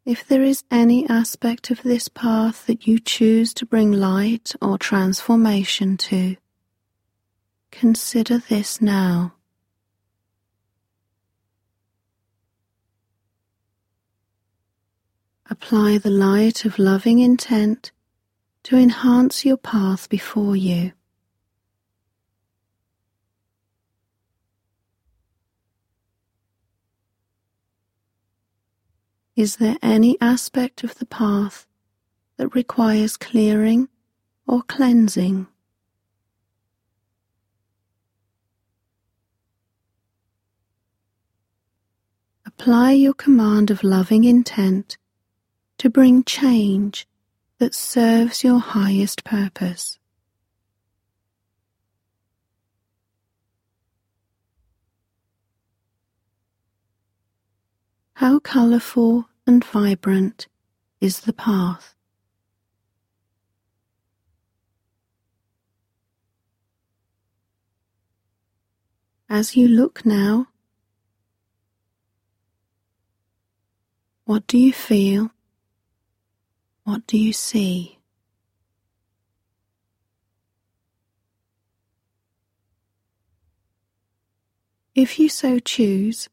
If there is any aspect of this path that you choose to bring light or transformation to, consider this now. Apply the light of loving intent to enhance your path before you. Is there any aspect of the path that requires clearing or cleansing? Apply your command of loving intent to bring change that serves your highest purpose. How colourful and vibrant is the path? As you look now, what do you feel? What do you see? If you so choose,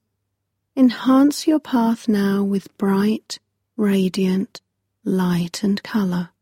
enhance your path now with bright, radiant light and colour.